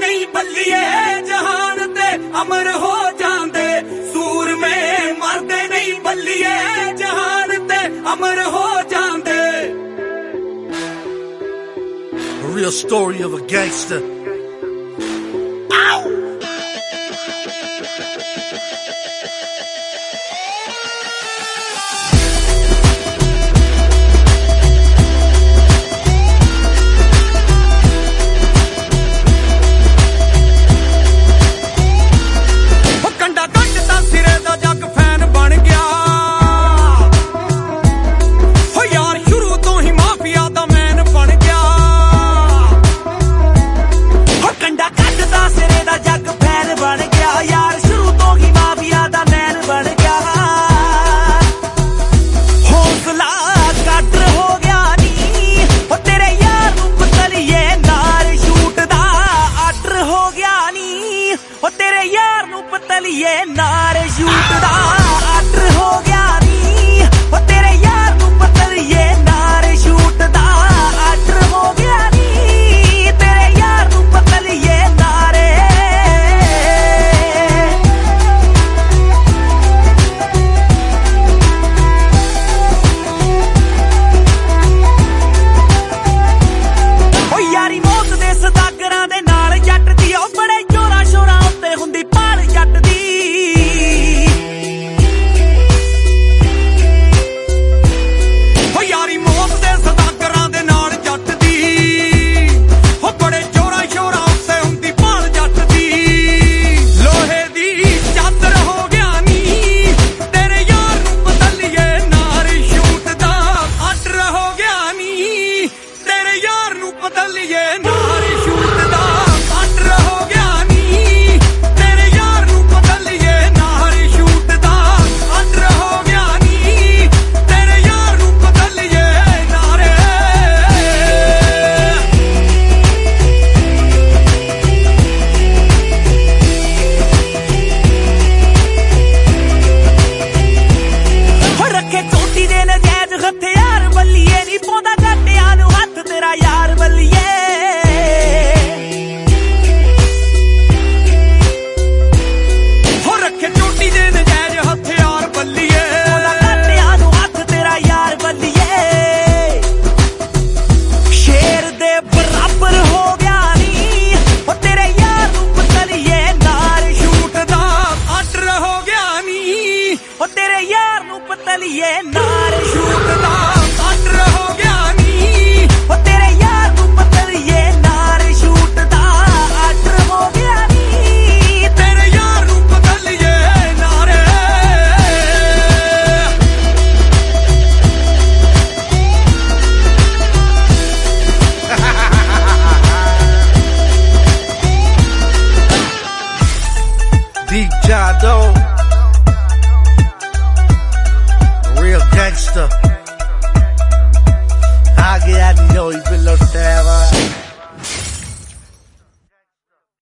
नहीं बल्लिए जहान ते अमर हो जांदे सूरमे मरदे नहीं बल्लिए जहान ते अमर हो जांदे। A real story of a gangster. Ow! ये नारे शूट दा आर्डर हो गया नी ओ तेरे यार नू पतल ये नारे शूट दा आर्डर हो गया नी तेरे यार नू पतल ये नारे। ओ यारी मौत दे सदागरां दे नाल जट दी ओ बड़े जोरा शोरा उत्ते हुंदी पाल जट दी। ये नारे शूट दा आर्डर हो गया नी ओ तेरे यार नू पतल ये नारे शूट दा आर्डर हो गया नी तेरे यार नू पतल ये नारे। Deep John Doe, gangster. I get out of know you below the tower.